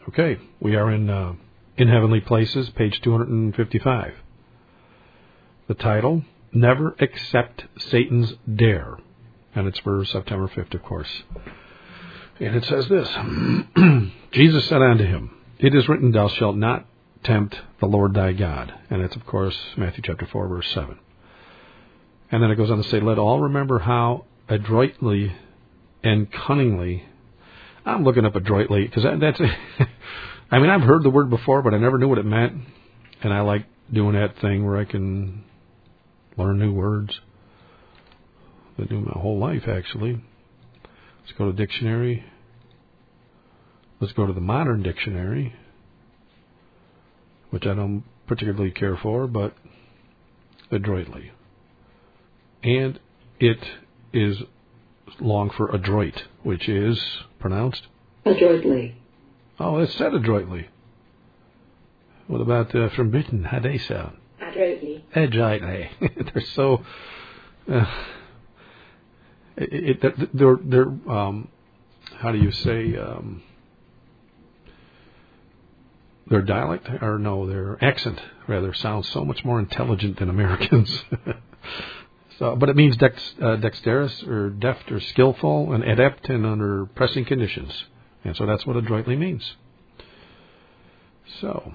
Okay, we are in Heavenly Places, page 255. The title, Never Accept Satan's Dare. And it's for September 5th, of course. And it says this, Jesus said unto him, It is written, Thou shalt not tempt the Lord thy God. And it's, of course, Matthew chapter 4, verse 7. And then it goes on to say, Let all remember how adroitly and cunningly, I'm looking up adroitly, because that's, I mean, I've heard the word before, but I never knew what it meant. And I like doing that thing where I can learn new words. I've been doing my whole life, actually. Let's go to dictionary. Let's go to the modern dictionary, which I don't particularly care for, but adroitly. And it is long for adroit, which is pronounced? Adroitly. Oh, it said adroitly. What about from Britain? How they sound? Adroitly. Adroitly. They're so... they're how do you say... their dialect, or no, their accent, rather, sounds so much more intelligent than Americans. So, but it means dexterous, or deft, or skillful, and adept, and under pressing conditions. And so that's what adroitly means. So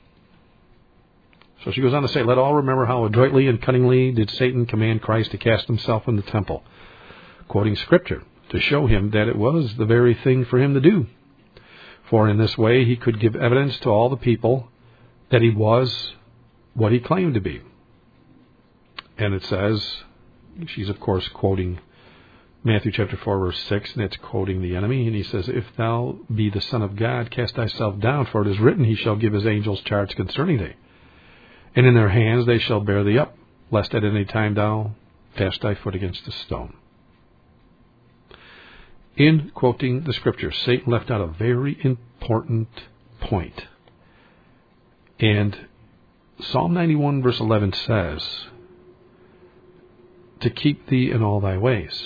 she goes on to say, Let all remember how adroitly and cunningly did Satan command Christ to cast himself in the temple, quoting Scripture, to show him that it was the very thing for him to do. For in this way he could give evidence to all the people that he was what he claimed to be. And it says, she's of course quoting Matthew chapter 4 verse 6, and it's quoting the enemy, and he says, If thou be the Son of God, cast thyself down, for it is written, He shall give His angels charge concerning thee. And in their hands they shall bear thee up, lest at any time thou dash thy foot against a stone. In quoting the Scripture, Satan left out a very important point. And Psalm 91 verse 11 says, To keep thee in all thy ways.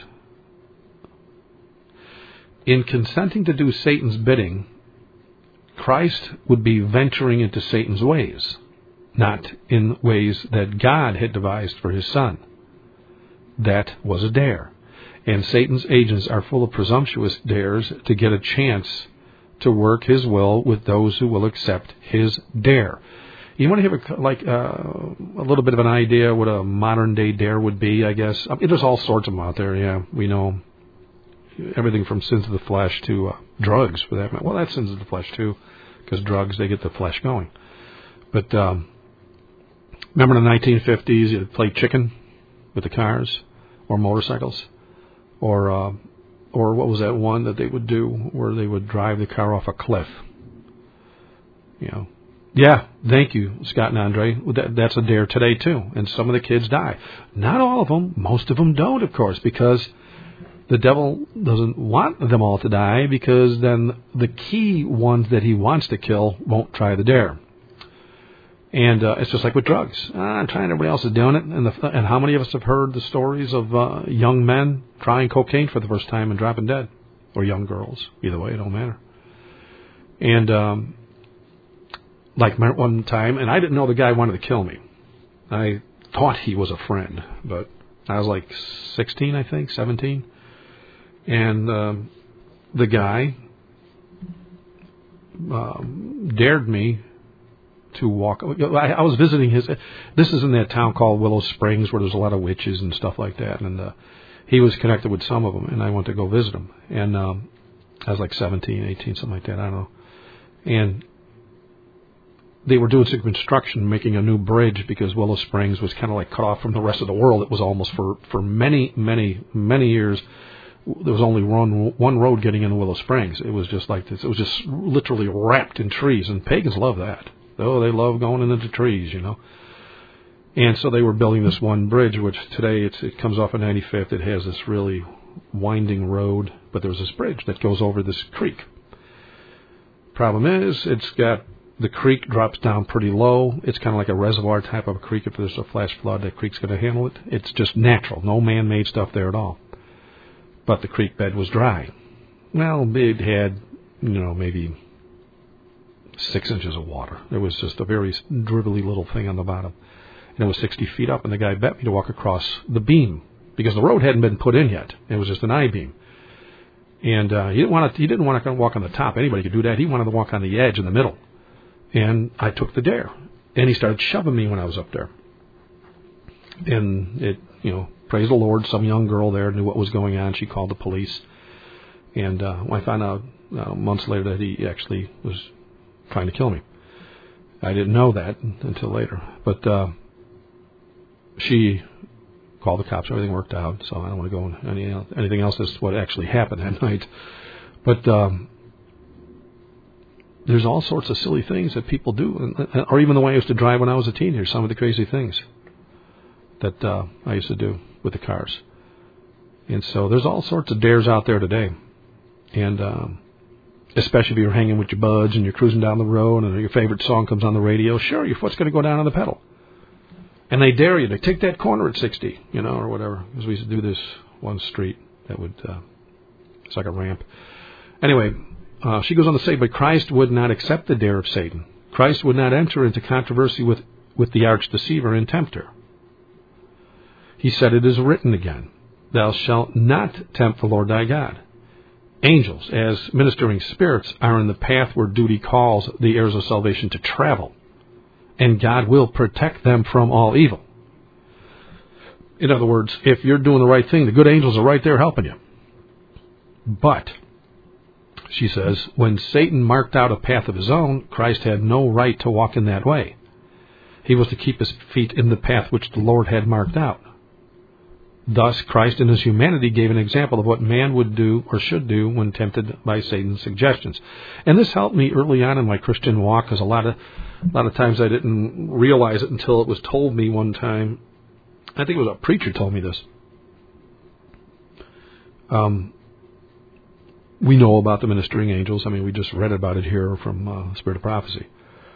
In consenting to do Satan's bidding, Christ would be venturing into Satan's ways, not in ways that God had devised for His Son. That was a dare. And Satan's agents are full of presumptuous dares to get a chance to work his will with those who will accept his dare. You want to have a little bit of an idea what a modern-day dare would be, I guess? There's all sorts of them out there, yeah. We know everything from sins of the flesh to drugs, for that matter. Well, that's sins of the flesh, too, because drugs, they get the flesh going. But remember in the 1950s, you'd play chicken with the cars or motorcycles? Or what was that one that they would do where they would drive the car off a cliff? You know. Yeah, thank you, Scott and Andre. That's a dare today, too. And some of the kids die. Not all of them. Most of them don't, of course, because the devil doesn't want them all to die, because then the key ones that he wants to kill won't try the dare. And it's just like with drugs. I'm trying, everybody else is doing it. And how many of us have heard the stories of young men trying cocaine for the first time and dropping dead? Or young girls. Either way, it don't matter. And like one time, and I didn't know the guy wanted to kill me. I thought he was a friend, but I was like 16, I think, 17. And the guy dared me to walk. I was visiting his. This is in that town called Willow Springs, where there's a lot of witches and stuff like that. And he was connected with some of them, and I went to go visit him. And I was like 17, 18, something like that. I don't know. And they were doing some construction, making a new bridge, because Willow Springs was kind of like cut off from the rest of the world. It was almost for many, many, many years. There was only one road getting into Willow Springs. It was just like this. It was just literally wrapped in trees, and pagans love that. Oh, they love going into the trees, you know. And so they were building this one bridge, which today it comes off of 95th. It has this really winding road, but there's this bridge that goes over this creek. Problem is, it's got the creek drops down pretty low. It's kind of like a reservoir type of a creek. If there's a flash flood, that creek's going to handle it. It's just natural, no man-made stuff there at all. But the creek bed was dry. Well, it had, maybe 6 inches of water. There was just a very dribbly little thing on the bottom. And it was 60 feet up, and the guy bet me to walk across the beam because the road hadn't been put in yet. It was just an I-beam. And he didn't want to walk on the top. Anybody could do that. He wanted to walk on the edge in the middle. And I took the dare. And he started shoving me when I was up there. And it, praise the Lord, some young girl there knew what was going on. She called the police. And I found out months later that he actually was trying to kill me. I didn't know that until later. But she called the cops. Everything worked out. So I don't want to go into anything else as what actually happened that night. But there's all sorts of silly things that people do. Or even the way I used to drive when I was a teenager. Some of the crazy things that I used to do with the cars. And so there's all sorts of dares out there today. And especially if you're hanging with your buds and you're cruising down the road and your favorite song comes on the radio, sure, your foot's going to go down on the pedal. And they dare you to take that corner at 60, or whatever. Because we used to do this one street that would, it's like a ramp. Anyway, she goes on to say, but Christ would not accept the dare of Satan. Christ would not enter into controversy with the arch deceiver and tempter. He said, it is written again, thou shalt not tempt the Lord thy God. Angels, as ministering spirits, are in the path where duty calls the heirs of salvation to travel, and God will protect them from all evil. In other words, if you're doing the right thing, the good angels are right there helping you. But, she says, when Satan marked out a path of his own, Christ had no right to walk in that way. He was to keep his feet in the path which the Lord had marked out. Thus, Christ in his humanity gave an example of what man would do or should do when tempted by Satan's suggestions. And this helped me early on in my Christian walk, because a lot of times I didn't realize it until it was told me one time. I think it was a preacher told me this. We know about the ministering angels. I mean, we just read about it here from Spirit of Prophecy.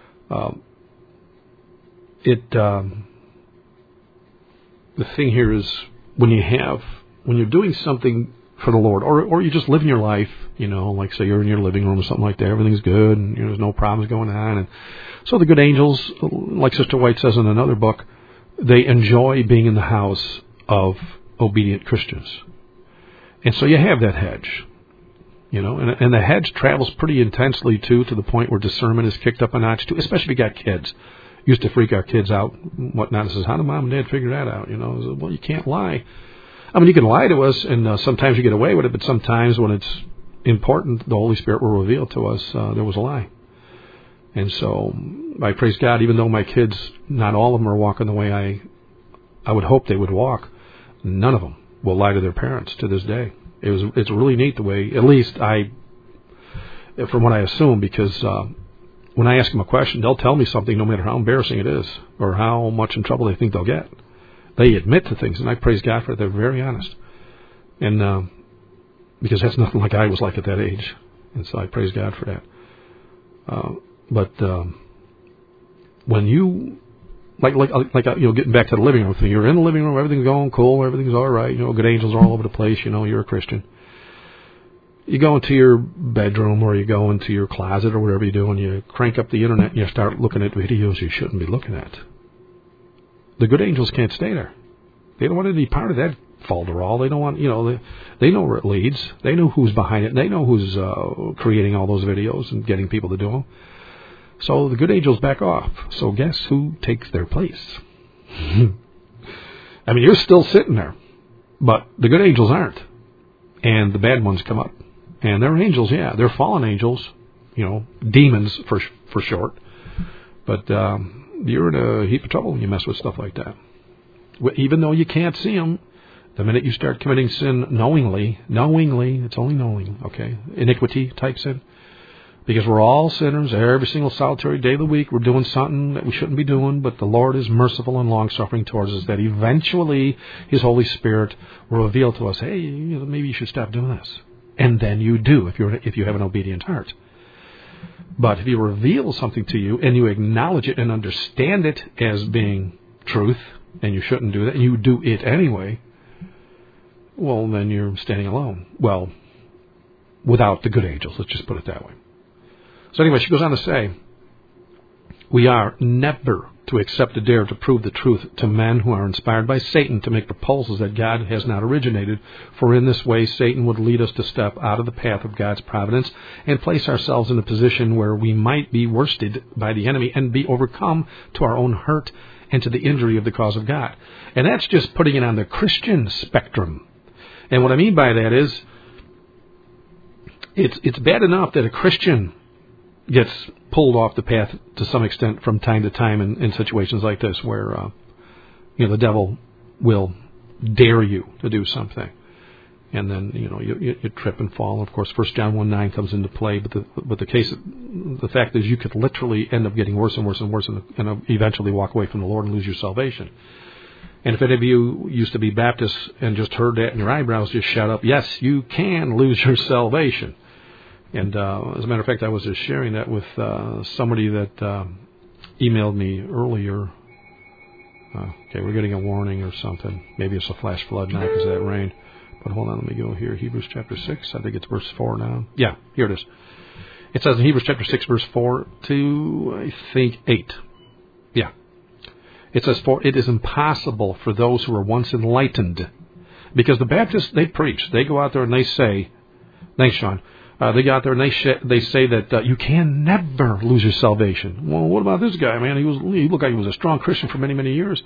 The thing here is, when you're doing something for the Lord, or you're just living your life, like say you're in your living room or something like that, everything's good and there's no problems going on, and so the good angels, like Sister White says in another book, they enjoy being in the house of obedient Christians, and so you have that hedge, and the hedge travels pretty intensely too, to the point where discernment is kicked up a notch too, especially if you got kids. Used to freak our kids out, whatnot. It says, how do mom and dad figure that out? Well, you can't lie. I mean, you can lie to us, and sometimes you get away with it, but sometimes when it's important, the Holy Spirit will reveal to us there was a lie. And so I praise God, even though my kids, not all of them are walking the way I would hope they would walk, none of them will lie to their parents to this day. It's really neat the way, at least from what I assume, because when I ask them a question, they'll tell me something no matter how embarrassing it is or how much in trouble they think they'll get. They admit to things, and I praise God for it. They're very honest. And because that's nothing like I was like at that age. And so I praise God for that. But when you, getting back to the living room thing, you're in the living room, everything's going cool, everything's all right, good angels are all over the place, you're a Christian. You go into your bedroom or you go into your closet or whatever you do, and you crank up the internet and you start looking at videos you shouldn't be looking at. The good angels can't stay there. They don't want to be part of that falderall. They don't want, they know where it leads. They know who's behind it. They know who's creating all those videos and getting people to do them. So the good angels back off. So guess who takes their place? I mean, you're still sitting there, but the good angels aren't. And the bad ones come up. And they're angels, yeah. They're fallen angels, demons for short. But you're in a heap of trouble when you mess with stuff like that. Even though you can't see them, the minute you start committing sin knowingly, it's only knowing, okay? Iniquity type sin. Because we're all sinners. Every single solitary day of the week, we're doing something that we shouldn't be doing, but the Lord is merciful and long-suffering towards us, that eventually His Holy Spirit will reveal to us, hey, maybe you should stop doing this. And then you do, if you have an obedient heart. But if He reveals something to you, and you acknowledge it and understand it as being truth, and you shouldn't do that, and you do it anyway, well, then you're standing alone. Well, without the good angels, let's just put it that way. So anyway, she goes on to say, We are never to accept a dare to prove the truth to men who are inspired by Satan to make proposals that God has not originated, for in this way Satan would lead us to step out of the path of God's providence and place ourselves in a position where we might be worsted by the enemy and be overcome to our own hurt and to the injury of the cause of God. And that's just putting it on the Christian spectrum. And what I mean by that is, it's bad enough that a Christian gets pulled off the path to some extent from time to time in situations like this, where the devil will dare you to do something, and then you trip and fall. Of course, 1 John 1:9 comes into play, but the fact is, you could literally end up getting worse and worse and worse, and eventually walk away from the Lord and lose your salvation. And if any of you used to be Baptists and just heard that and your eyebrows just shot up, yes, you can lose your salvation. And as a matter of fact, I was just sharing that with somebody that emailed me earlier. Okay, we're getting a warning or something. Maybe it's a flash flood now because of that rain. But hold on, let me go here. Hebrews chapter 6, I think it's verse 4 now. Yeah, here it is. It says in Hebrews chapter 6, verse 4 to, I think, 8. Yeah. It says, for it is impossible for those who were once enlightened. Because the Baptists, they preach. They go out there and they say, thanks, Sean. They go out there and they say that you can never lose your salvation. Well, what about this guy, man? He looked like he was a strong Christian for many, many years.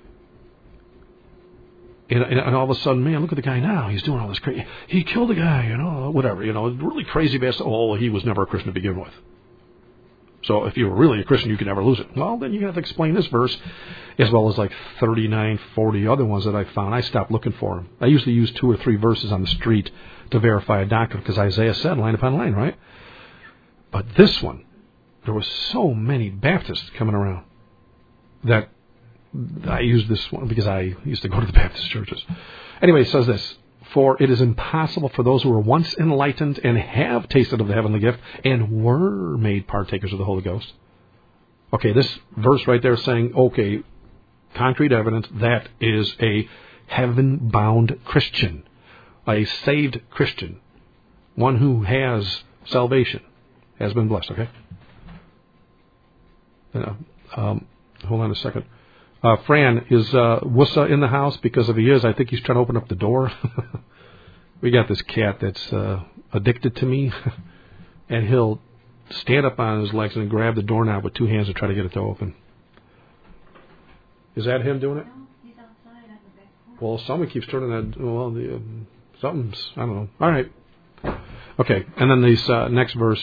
And all of a sudden, man, look at the guy now. He's doing all this crazy. He killed a guy, whatever, really crazy bastard. Oh, he was never a Christian to begin with. So if you were really a Christian, you could never lose it. Well, then you have to explain this verse, as well as like 39, 40 other ones that I found. I stopped looking for them. I usually use 2 or 3 verses on the street to verify a doctrine, because Isaiah said line upon line, right? But this one, there were so many Baptists coming around that I used this one because I used to go to the Baptist churches. Anyway, it says this, for it is impossible for those who were once enlightened and have tasted of the heavenly gift and were made partakers of the Holy Ghost. Okay, this verse right there is saying, okay, concrete evidence, that is a heaven-bound Christian, a saved Christian, one who has salvation, has been blessed, okay? Hold on a second. Fran, is Wussa in the house? Because if he is, I think he's trying to open up the door. We got this cat that's addicted to me, and he'll stand up on his legs and grab the doorknob with 2 hands to try to get it to open. Is that him doing it? No, he's outside at the back. Well, someone keeps turning that. Well, something's, I don't know. All right. Okay, and then this next verse.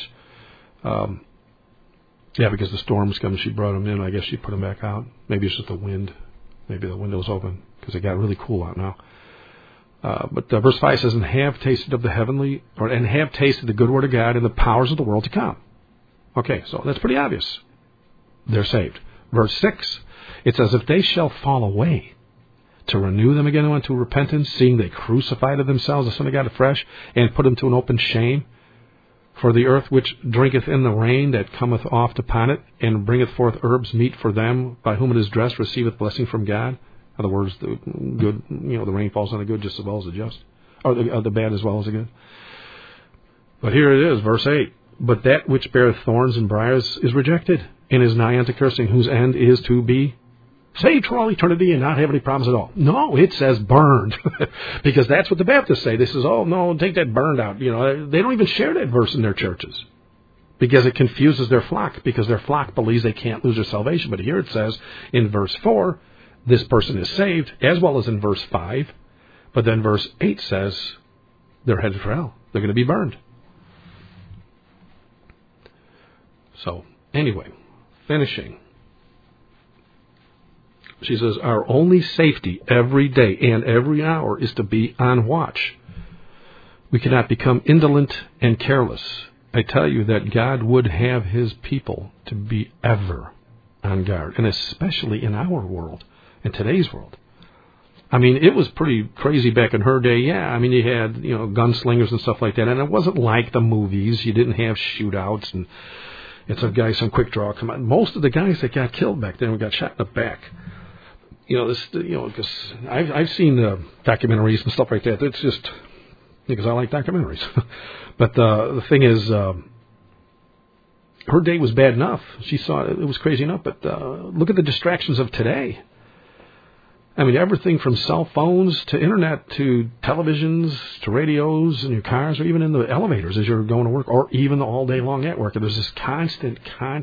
Yeah, because the storm's coming. She brought him in. I guess she put him back out. Maybe it's just the wind. Maybe the window's open because it got really cool out now. But verse 5 says, and have tasted of the heavenly, and have tasted the good word of God and the powers of the world to come. Okay, so that's pretty obvious. They're saved. Verse 6, it says, if they shall fall away, to renew them again unto repentance, seeing they crucify to themselves the Son of God afresh, and put him to an open shame. For the earth which drinketh in the rain that cometh oft upon it, and bringeth forth herbs meet for them, by whom it is dressed, receiveth blessing from God. In other words, the good, the rain falls on the good just as well as the just, or the bad as well as the good. But here it is, verse 8. But that which beareth thorns and briars is rejected, and is nigh unto cursing, whose end is to be saved for all eternity and not have any problems at all. No, it says burned. Because that's what the Baptists say. They says, oh, no, take that burned out. They don't even share that verse in their churches. Because it confuses their flock. Because their flock believes they can't lose their salvation. But here it says in verse 4, this person is saved, as well as in verse 5. But then verse 8 says they're headed for hell. They're going to be burned. So, anyway, finishing. She says, our only safety every day and every hour is to be on watch. We cannot become indolent and careless. I tell you that God would have his people to be ever on guard, and especially in our world, in today's world. I mean, it was pretty crazy back in her day. Yeah, I mean, you had, gunslingers and stuff like that, and it wasn't like the movies. You didn't have shootouts and it's a guy, some quick draw come out. Most of the guys that got killed back then got shot in the back. Because I've seen documentaries and stuff like that. It's just because I like documentaries. But the thing is, her day was bad enough. She saw it was crazy enough, but look at the distractions of today. I mean, everything from cell phones to internet to televisions to radios in your cars or even in the elevators as you're going to work or even all day long at work. There's this constant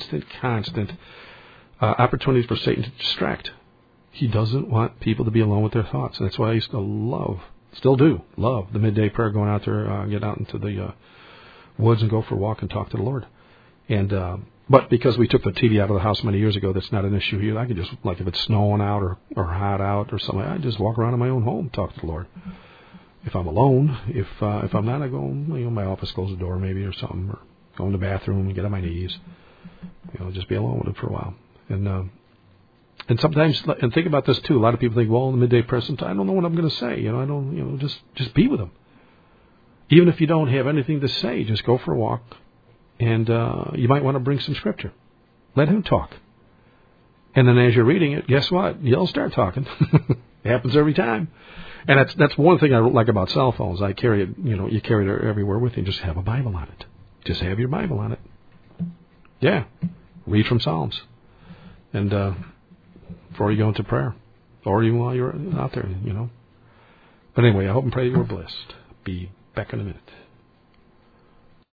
opportunities for Satan to distract. He doesn't want people to be alone with their thoughts. And that's why I used to still do love the midday prayer, going out there, get out into the woods and go for a walk and talk to the Lord. And but because we took the TV out of the house many years ago, that's not an issue here. I could just, like if it's snowing out or hot out or something, I just walk around in my own home, talk to the Lord. If I'm alone, if I'm not, I go, my office, close the door maybe or something, or go in the bathroom and get on my knees. Just be alone with Him for a while. And sometimes, and think about this too. A lot of people think, well, in the midday prayer, sometimes I don't know what I'm going to say. I don't, just be with Him. Even if you don't have anything to say, just go for a walk. And you might want to bring some scripture. Let Him talk. And then as you're reading it, guess what? You'll start talking. It happens every time. And that's one thing I like about cell phones. I carry it, you carry it everywhere with you. Just have a Bible on it. Just have your Bible on it. Yeah. Read from Psalms. And before you go into prayer. Or even while you're out there, But anyway, I hope and pray you were blessed. Be back in a minute.